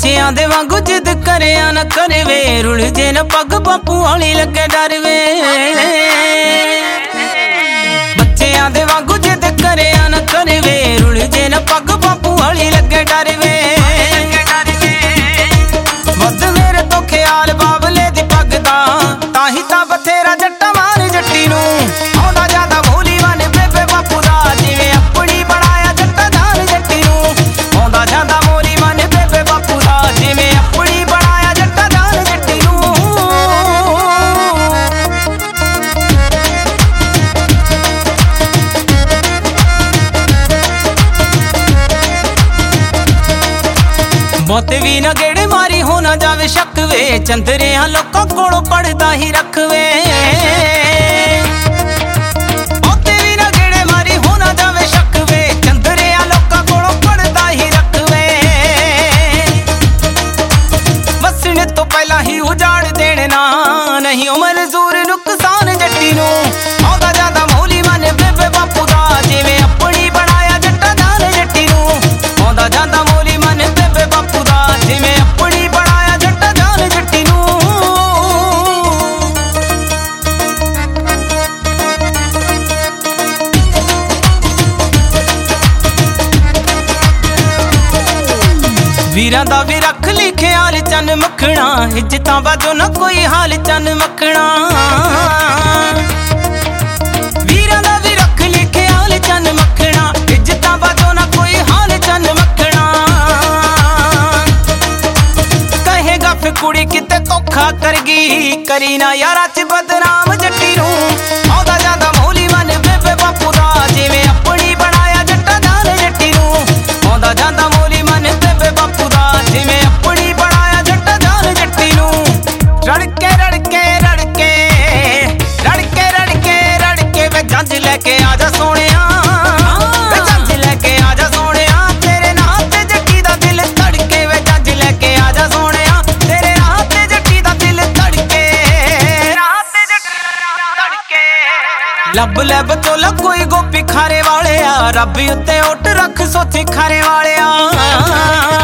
बच्चियां दे वांगू जिद करिया न करे वे, रुल जे न पग बापू वाली लगे डर वे। बच्चियां दे वांगू जिद करिया न करे वे, रुल जे न पग बापू वाली लगे डर वे। वध मेरे तो ख्याल बाबले दी पग दा, ताही तां बथेरा जट्टा मार जट्टी नूं। आउंदा ज्यादा भोली वन बेबे बापू दा, जिवें अपनी बनाया जट्टा जान जट्टी नूं। आउंदा ज्यादा मोली वन बेबे बापू दा, जिवें अपनी बनाया जट्टा जान जट्टी नूं। मौत भी न गेड़े मारी हो न जावे शक वे, चंदरिया लोकां कोलों पड़दा ही रख वे। मौत भी न गेड़े मारी हो न जावे शक वे, चंदरिया लोकां कोलों पड़दा ही रख वे। वसने तो पहला ही उजाड़ देने ना, नहीं ओ मंजूर नुकसान जट्टी नूं। आउंदा ज्यादा मोली मन बेबे बापू दा, जिवें अपनी बनाया जट्टा जान जट्टी नूं। आउंदा ज्यादा मोली मन बेबे बापू दा, जिवें अपनी बनाया जट्टा जान जट्टी नूं। वीरां दा भी रख ली ख्याल चन मखना, इज्जतां बाजो ना कोई हाल चन मखना। वीरां दा भी रख ली ख्याल चन मखना, इज्जतां बाजो ना कोई हाल चन मखना। कहेगा फिर कुड़ी किते धोखा करगी, करी ना यारा च बदनाम जट्टी नूं। आउंदा ज्यादा मोली मन बेबे बापू दा, जिवें अपनी बनाया जट्टा जान जट्टी नूं। आउंदा ज्यादा मोली मन बेबे बापू दा, जिवें अपनी बनाया जट्टा जान जट्टी नूं। रड़के रड़के रड़के रड़के रड़के रड़के वे जंज लेके आजा सोहणिया, वे जंज लेके आजा सोहणिया। तेरे नां ते जट्टी दा दिल धड़के, वे जंज लेके आजा सोहणिया। तेरे नां ते जट्टी दा दिल धड़के, नां ते जट्टी दा धड़के। लब लब चोला कोई गोपी खारे वाले आ, रब उत्ते उठ रख सोची खारे वाले आ।